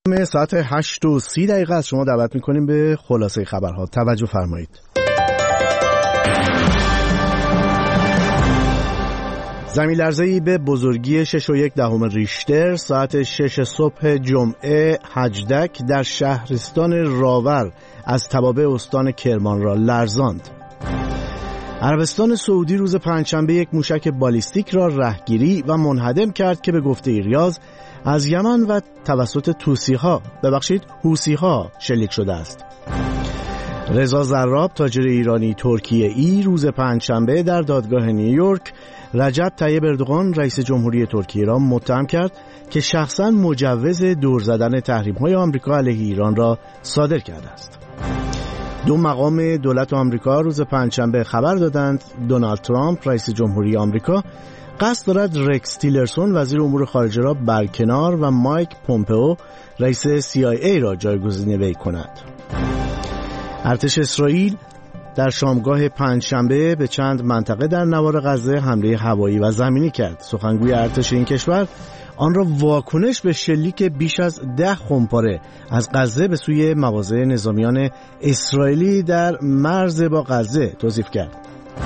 ساعت 8:30 از شما دعوت میکنیم به خلاصه خبرها. توجه فرمایید. زمین لرزه‌ای به بزرگی 6.1 ریشتر ساعت 6 صبح جمعه هجدک در شهرستان راور از توابع استان کرمان را لرزاند. عربستان سعودی روز پنجشنبه یک موشک بالیستیک را رهگیری و منهدم کرد که به گفته ریاض از یمن و توسط حوثی‌ها شلیک شده است. رضا زراب تاجر ایرانی ترکیه‌ای روز پنجشنبه در دادگاه نیویورک رجب طیب اردوغان رئیس جمهوری ترکیه را متهم کرد که شخصاً مجوز دور زدن تحریم‌های آمریکا علیه ایران را صادر کرده است. دو مقام دولت آمریکا روز پنجشنبه خبر دادند دونالد ترامپ رئیس جمهوری آمریکا قصد دارد رکس تیلرسون وزیر امور خارجه را برکنار و مایک پومپئو رئیس CIA را جایگزین وی کند. ارتش اسرائیل در شامگاه پنجشنبه به چند منطقه در نوار غزه حمله هوایی و زمینی کرد. سخنگوی ارتش این کشور آن را واکنش به شلیک بیش از 10 خمپاره از غزه به سوی مواضع نظامیان اسرائیلی در مرز با غزه توصیف کرد.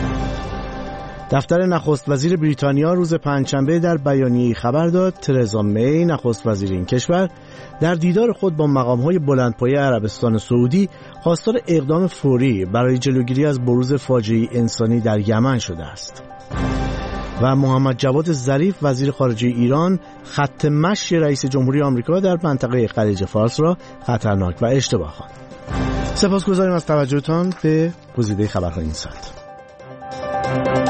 دفتر نخست وزیر بریتانیا روز پنجشنبه در بیانیه‌ای خبر داد ترزا می نخست وزیر این کشور در دیدار خود با مقام‌های بلندپایه عربستان سعودی خواستار اقدام فوری برای جلوگیری از بروز فاجعه انسانی در یمن شده است. و محمد جواد ظریف وزیر خارجه ایران خط مشی رئیس جمهوری آمریکا در منطقه خلیج فارس را خطرناک و اشتباه خواند. سپاسگزاریم از توجهتان به گزیده خبرهای این ساعت.